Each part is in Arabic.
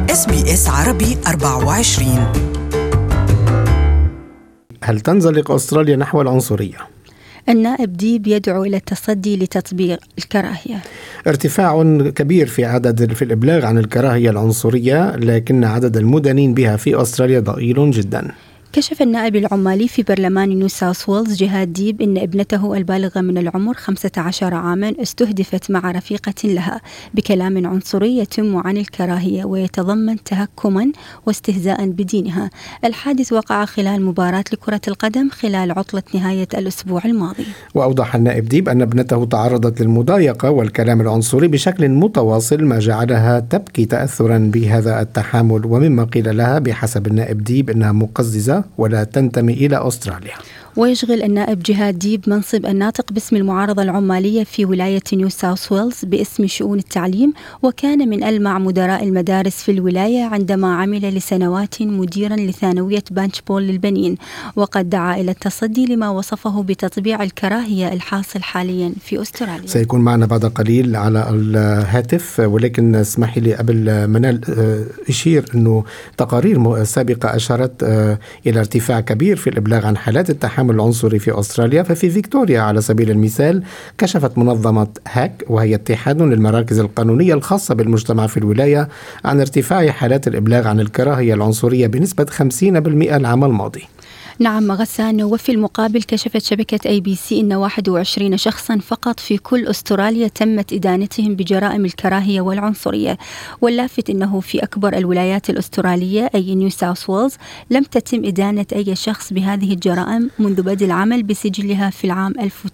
SBS عربي 24. هل تنزلق أستراليا نحو العنصرية؟ النائب ديب يدعو إلى التصدي لتطبيق الكراهية. ارتفاع كبير في الإبلاغ عن الكراهية العنصرية، لكن عدد المدانين بها في أستراليا ضئيل جدا. كشف النائب العمالي في برلمان نيو ساوث ويلز جهاد ديب إن ابنته البالغة من العمر 15 عاما استهدفت مع رفيقة لها بكلام عنصري يتم عن الكراهية ويتضمن تهكما واستهزاء بدينها. الحادث وقع خلال مباراة لكرة القدم خلال عطلة نهاية الأسبوع الماضي. وأوضح النائب ديب أن ابنته تعرضت للمضايقة والكلام العنصري بشكل متواصل، ما جعلها تبكي تأثرا بهذا التحامل، ومما قيل لها بحسب النائب ديب أنها مقززة ولا تنتمي إلى أستراليا. ويشغل النائب جهاد ديب منصب الناطق باسم المعارضة العمالية في ولاية نيو ساوث ويلز باسم شؤون التعليم، وكان من ألمع مدراء المدارس في الولاية عندما عمل لسنوات مديرا لثانوية بانشبول للبنين، وقد دعا إلى التصدي لما وصفه بتطبيع الكراهية الحاصل حاليا في أستراليا. سيكون معنا بعد قليل على الهاتف، ولكن اسمحي لي قبل منال أشير أنه تقارير سابقة أشارت إلى ارتفاع كبير في الإبلاغ عن حالات التحامل العنصري في أستراليا. ففي فيكتوريا على سبيل المثال كشفت منظمة هاك، وهي اتحاد للمراكز القانونية الخاصة بالمجتمع في الولاية، عن ارتفاع حالات الإبلاغ عن الكراهية العنصرية بنسبة 50% العام الماضي. نعم غسان. وفي المقابل كشفت شبكة ABC أن 21 شخصا فقط في كل أستراليا تمت إدانتهم بجرائم الكراهية والعنصرية. واللافت أنه في أكبر الولايات الأسترالية أي نيو ساوث ويلز لم تتم إدانة أي شخص بهذه الجرائم منذ بدء العمل بسجلها في العام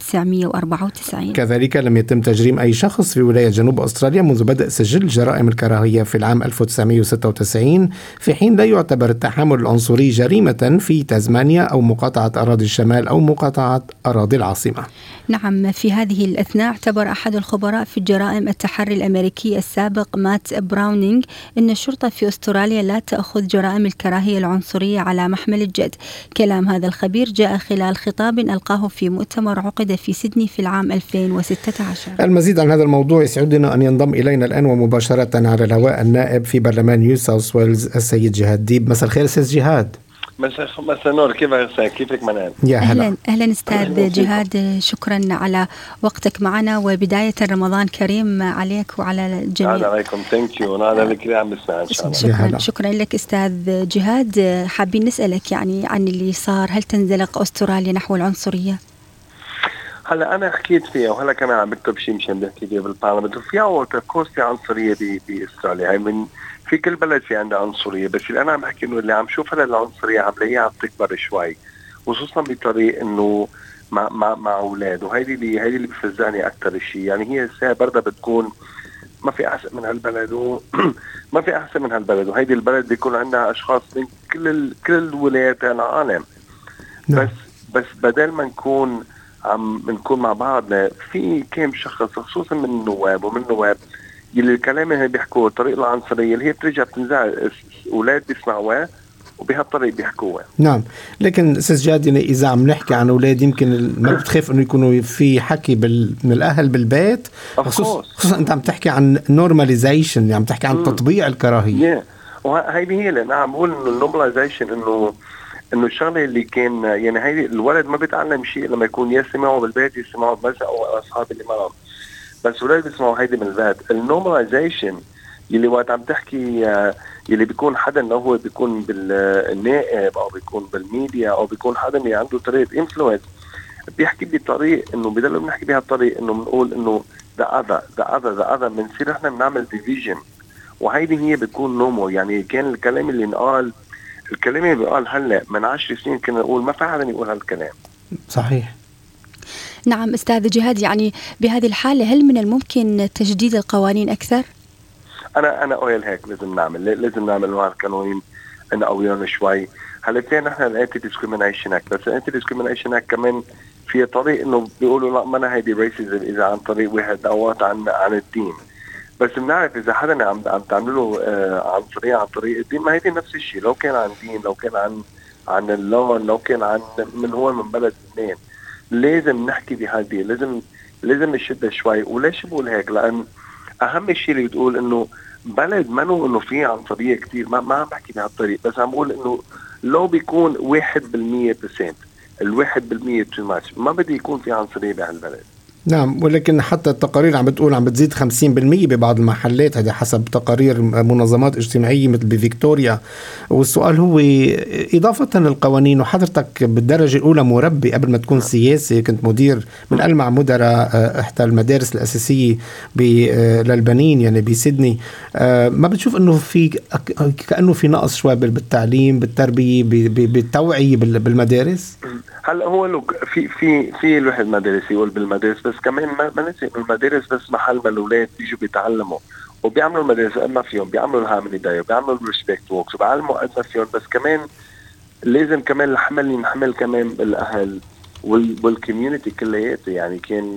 1994. كذلك لم يتم تجريم أي شخص في ولاية جنوب أستراليا منذ بدء سجل جرائم الكراهية في العام 1996، في حين لا يعتبر التحامل العنصري جريمة في تازمانيا أو مقاطعة أراضي الشمال أو مقاطعة أراضي العاصمة. نعم. في هذه الأثناء اعتبر أحد الخبراء في الجرائم التحري الأمريكي السابق مات براونينغ أن الشرطة في أستراليا لا تأخذ جرائم الكراهية العنصرية على محمل الجد. كلام هذا الخبير جاء خلال خطاب ألقاه في مؤتمر عقد في سيدني في العام 2016. المزيد عن هذا الموضوع يسعدنا أن ينضم إلينا الآن ومباشرة على الهواء النائب في برلمان نيو ساوث ويلز السيد جهاد ديب. مساء الخير أستاذ جهاد. مساء النور. كيفك منال؟ يا هلا. أهلا أستاذ جهاد، شكرا على وقتك معنا، وبداية رمضان كريم عليك وعلى الجميع. السلام عليكم. ثانك يو. وهذا الكل عم بسمع إن شاء الله. شكرا لك أستاذ جهاد. حابين نسألك يعني عن اللي صار، هل تنزلق أستراليا نحو العنصرية؟ هلا أنا حكيت فيها، وهلا كمان عم بكتب شيء مشان بحكي فيه بالبارلمنت. وفيها في عنصرية بأستراليا، هاي من في كل بلد في عندها عنصرية، بس اللي أنا عم بحكي إنه اللي عم شوف هلا العنصرية عم بلاقيها عم تكبر شوي، خصوصا بطريق إنه مع أولاد، وهيدي اللي بفزعني أكثر شيء. يعني هي الساعة بردها بتكون ما في أحسن من هالبلد ما في أحسن من هالبلد، وهيدي البلد بيكون عندها أشخاص من كل ولايات العالم. بس بدل ما نكون مع بعضنا، في كم شخص خصوصا من النواب اللي الكلام اللي بيحكوه الطريقة العنصرية اللي هي بترجع بتنزع أولاد بيسمعوها وبهالطريقة بيحكوها. نعم، لكن أستاذ جاد إذا عم نحكي عن أولاد يمكن ما بتخاف إنه يكونوا في حكي من الأهل بالبيت، خصوصا أنت عم تحكي عن normalization، يعني عم تحكي عن تطبيع الكراهية. وهيدي هي اللي أنا عم بقول إنه normalization، إنه الشغلة اللي كان يعني هيدي الولد ما بيتعلم شيء لما يكون يسمعه بالبيت يسمعه بمسا أو أصحاب اللي معهم، بس ولاد بيسمعوا هيدي من البيت. النورماليزيشن يلي وقت عم تحكي يلي بيكون حدا انه هو بيكون بالنائب او بيكون بالميديا او بيكون حدا اللي عنده طريقه انفلونس، بيحكي بطريق انه بدل بنحكي بهالطريق انه بنقول انه the other بنصير احنا بنعمل ديفيجن، وهيدي هي بتكون نومو. يعني كان الكلام اللي بيقال هلا من 10 سنين كنا نقول ما في حدا يقول هالكلام. صحيح. نعم أستاذ جهاد، يعني بهذه الحالة هل من الممكن تجديد القوانين أكثر؟ أنا أقول هيك لازم نعمل مع القانونين نقويهم شوي. هلا فين نحن الانتي ديسكريمينيشن اكت، بس الانتي ديسكريمينيشن اكت كمان في طريق انه بيقولوا لا ما أنا هيدي ريسيزم اذا عن طريق واحد او عن الدين، بس بنعرف اذا حدا عم تعملوا عنصرية عن طريق الدين، ما هيدي نفس الشيء. لو كان عن دين، لو كان عن اللون، لو كان عن من بلد اثنين، لازم نحكي بهذه، لازم نشدها شوي. وليش بقول هيك؟ لأن أهم شيء اللي بتقول إنه بلد منو انه فيه عنصرية كتير، ما عم بحكي بهالطريق، بس عم بقول انه لو بيكون 1% ال1% too much، ما بدي يكون في عنصرية بهالبلد. نعم، ولكن حتى التقارير عم بتقول عم بتزيد 50% ببعض المحلات، هذا حسب تقارير منظمات اجتماعية مثل بفيكتوريا. والسؤال هو إضافة للقوانين، وحضرتك بالدرجة الأولى مربي قبل ما تكون سياسي، كنت مدير من ألمع مدراء إحدى المدارس الأساسية للبنين يعني بسيدني، ما بتشوف أنه في كأنه في نقص شوي بالتعليم، بالتربية، بالتوعية بالمدارس؟ هلا هو لو في الواحد مدارس يقول بالمدارس، بس كمان ما ننسى انه المدارس بس محل ما الاولاد بيجوا بيتعلموا وبيعملوا المدارس قد ما فيهم، بيعملوا الهامني داي وبيعملوا الريسبكت ووكس وبيعلموا قد ما فيهم، بس كمان لازم كمان الحمل ينحمل كمان بالاهل والكوميونتي كلياته. يعني كان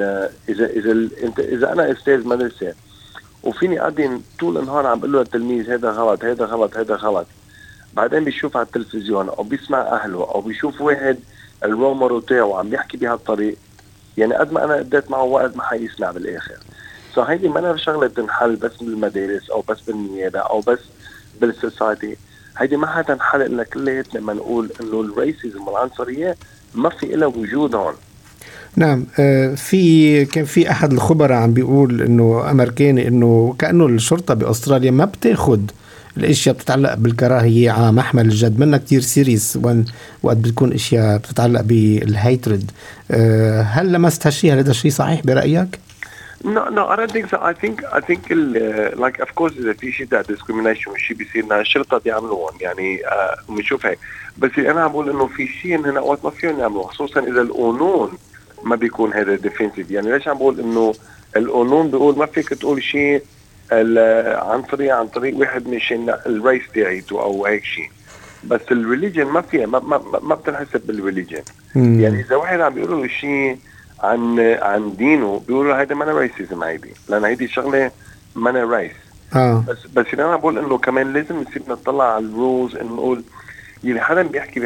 اذا انا استاذ مدرسه وفيني قاعدين طول النهار عم بقول له التلميذ هذا غلط هذا غلط هذا غلط، بعدين بيشوف على التلفزيون او بيسمع اهله او بيشوف واحد الرومر تاعه عم يحكي بهالطريق، يعني قد ما انا قديت معه وقت ما حيسمع بالاخر. هيدي ما أنا شغله تنحل بس بالمدارس او بس بالنيابه او بس بالسوسايتي، هيدي ما حتنحل الا كلياتنا لما نقول انه الريسيزم والعنصريه ما في إلا وجود هون. نعم، كان في أحد الخبراء عم بيقول إنه أمريكاني إنه كأنه الشرطة بأستراليا ما بتاخد الاشياء بتتعلق بالكراهية على محمل الجد، منها كتير سيريس وقت بتكون اشياء بتتعلق بالهيترد. هل لمست هالشيء؟ هل هذا الشيء صحيح برأيك؟ No, I don't think so. I think like of course إذا في شيء discrimination والشيء بيصير الشرطة بيعملوهم يعني بنشوف هيك، بس أنا عم بقول إنه في شيء هنا أوقات ما فيهم يعملوه، خصوصا إذا القانون ما بيكون هذا ديفنسيف. يعني ليش عم بقول إنه القانون بيقول ما فيك تقول شيء عن طريق واحد مشان الريس تاعيته او هيك شيء، بس الريليجن ما فيها ما بتنحسب بالريليجن. يعني اذا واحد عم بيقول له شيء عن دينه بيقولوا هيدا ما ريسيزم، هيدي لان هيدي شغله ما ريس. بس انا بقول انه كمان لازم نصير نطلع على الرولز، انه نقول يلي حدا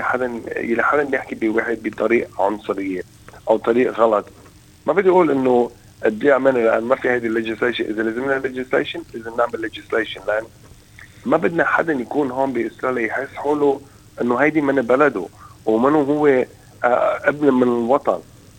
بيحكي بواحد بطريقه عنصريه او طريق غلط، ما بدي اقول انه قد ايه عملنا، لان ما في هيدي الليجيسليشن. اذا لازم نعمل ليجيسليشن لازم نعمل ليجيسليشن، لان ما بدنا حدا يكون هون باستراليا يحس حوله انه هيدي من بلده ومنه هو ابن من الوطن.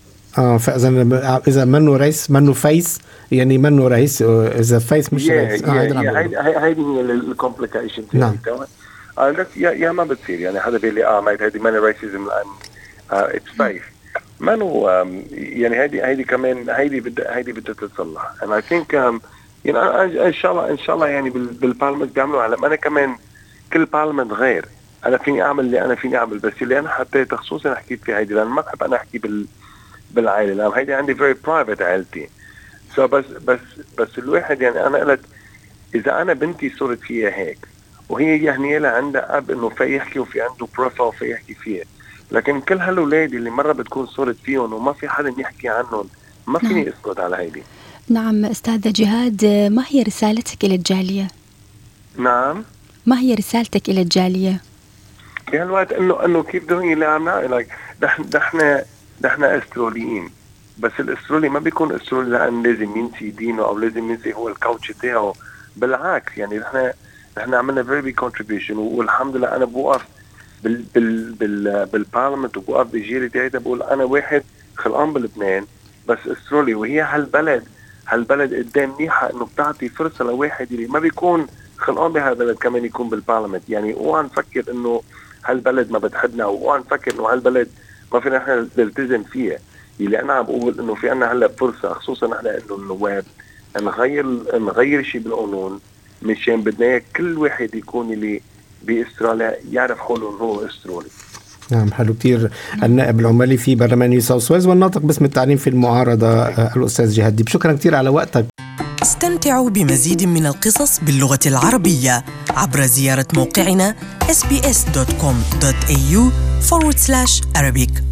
فاذا منه رئيس منه فيس، يعني منه رئيس، اذا فيس مش رئيس. هيدي هي الكومبليكيشن. نعم. يا ما بتصير يعني حدا بيقول لي هيدي من رئيسيزم لان اتس فيس منو. يعني هيدي كمان هيدي بدها تتصلح. and I think يعني ان شاء الله يعني بالبارلمنت بيعملوا على. انا كمان كل بارلمنت غير، انا فيني اعمل اللي انا فيني اعمل، بس اللي انا حطيته خصوصا حكيت في هيدي لان ما بحب انا احكي بالعائله، لان هيدي عندي very private عائلتي. بس الواحد يعني انا قلت اذا انا بنتي صرت فيها هيك وهي يعني لها عندها اب انه في يحكي وفي عنده بروفايل وفي يحكي فيها، لكن كل هالولاد اللي مرة بتكون صورت فيهم وما في حدا يحكي عنهم ما فيني اسكت على هيدي. نعم أستاذ جهاد، ما هي رسالتك إلى الجالية؟ نعم، ما هي رسالتك إلى الجالية؟ في هالوقت انه كيف دوين اللي عم نعمل. نحن استراليين، بس الاسترالي ما بيكون استرالي لان لازم ينسي دينه او لازم ينسي هو الكوتش تاعه. بالعكس يعني نحن عملنا very big contribution، والحمد لله انا بوقف بالبارلمنت وبوقف بجيري تاعي بقول انا واحد خلقان بلبنان بس استرالي، وهي هالبلد قدام منيحه انه بتعطي فرصه لواحد اللي ما بيكون خلقان بهالبلد كمان يكون بالبارلمنت. يعني اوعى نفكر انه هالبلد ما بتحبنا، واوعى نفكر انه هالبلد ما فينا نحن نلتزم فيها. اللي انا عم بقول انه في عنا هلا فرصه خصوصا نحن انه النواب نغير شيء بالقانون مشان بدنا كل واحد يكون اللي باستراليا يعرف حوله انه هو استرالي. نعم، حلو كتير. النائب العمالي في برلمان نيو ساوث ويلز والناطق باسم التعليم في المعارضة الأستاذ جهاد ديب، شكرا كتير على وقتك. استمتعوا بمزيد من القصص باللغة العربية عبر زيارة موقعنا sbs.com.au/Arabic.